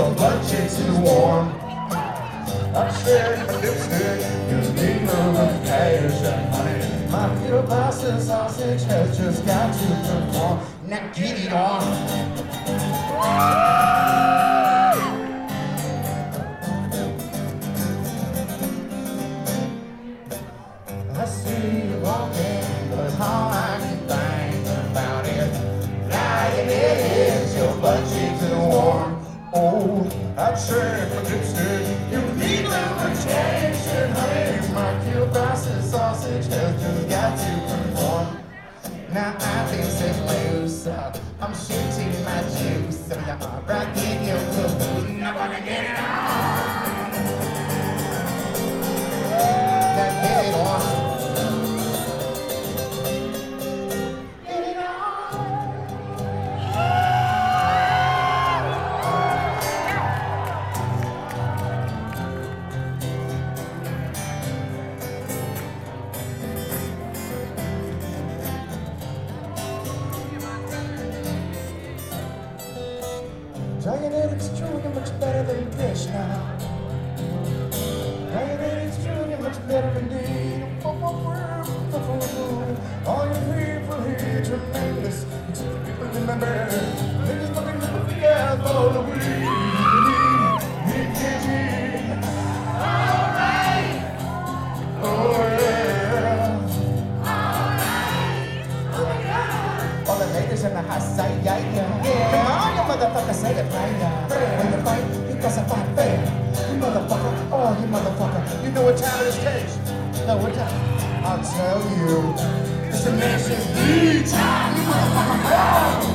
your butt cheeks is warm. I said my lipstick, you need lubrication, honey. My kielbasa sausage has just got to perform. Now get it on. I see you walking, but all I can think about it, lying it is your butt cheeks are warm. Oh, I'd say for lipstick, you need lubrication, honey. My kielbasa sausage has just got to perform. Now I've been set loose, I'm shooting my juice, so you're rocking your caboose. I wanna get it on. Now get it on. Dianetics true, you're much better than Krishna. Dianetics true, you're much better indeed. All your people here tremendous. People remember, they just looking for the gas for the weed. Alright. Oh yeah. Alright. Oh my God. All the ladies in the house say yeah. Come on, you motherfucker, say it right now. When you fight, it doesn't fight fair. You motherfucker, oh you motherfucker. You know what time it is, Cage? No, what time? I'll tell you. It's a nation's lead time, you motherfucker.